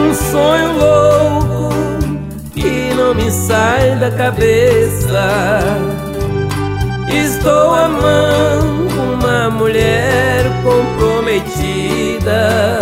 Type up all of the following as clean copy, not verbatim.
um sonho louco que não me sai da cabeça. Estou amando uma mulher comprometida.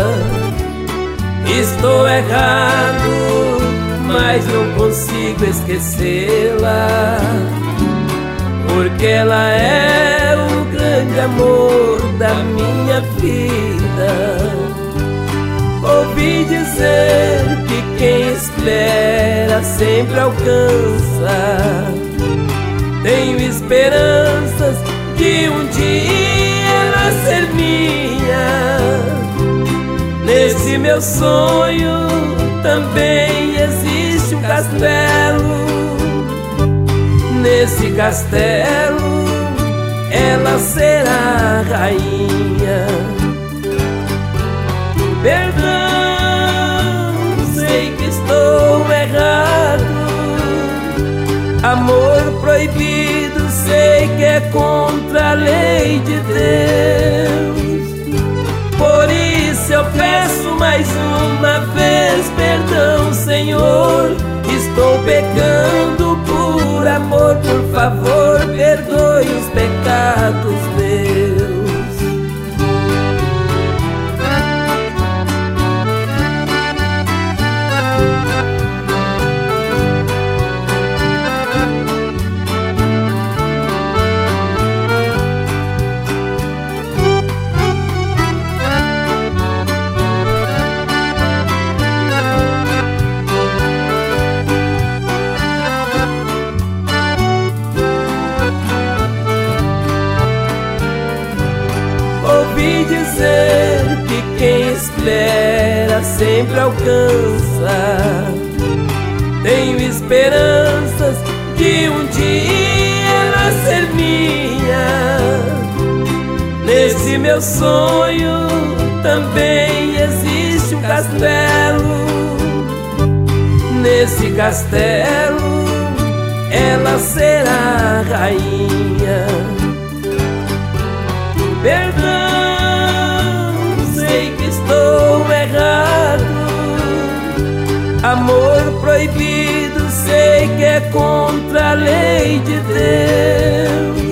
Estou errado, mas não consigo esquecê-la, porque ela é o grande amor da minha vida. Ouvi dizer que quem espera sempre alcança. Tenho esperanças de um dia ela ser minha. Nesse meu sonho também existe um castelo. Nesse castelo ela será rainha. Perdão, sei que estou errado. Amor proibido, sei que é contra a lei de Deus. Por isso eu peço mais uma vez perdão, Senhor. Estou pecando por amor, por favor, perdoe os pecados meus. Ouvi dizer que quem espera sempre alcança. Tenho esperanças de um dia ela ser minha. Nesse meu sonho também existe um castelo. Nesse castelo ela será rainha. Perdão, sei que estou errado. Amor proibido, sei que é contra a lei de Deus.